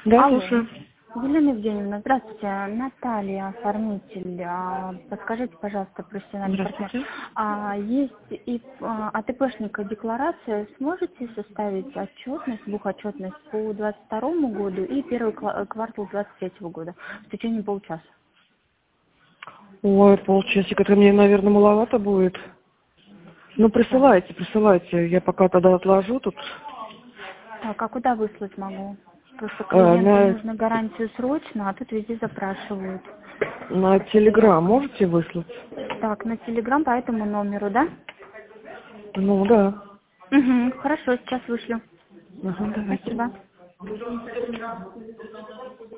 Да, Алло. слушаю. Елена Евгеньевна, здравствуйте. Наталья, оформитель. Подскажите, пожалуйста, профессиональный партнер. Здравствуйте. Есть и от ИПшника декларация. Сможете составить отчетность, бухотчетность по 2022 году и первый квартал 2023 года в течение полчаса? Ой, полчасика, это мне, наверное, маловато будет. Ну, Так. присылайте. Я пока тогда отложу тут. Так, а куда выслать могу? Просто А, клиенту на, нужно гарантию срочно, а тут везде запрашивают. на Телеграм можете выслать? Так, на Телеграм по этому номеру, да? Ну, да. Угу, хорошо, сейчас вышлю. Ага, давайте. Спасибо.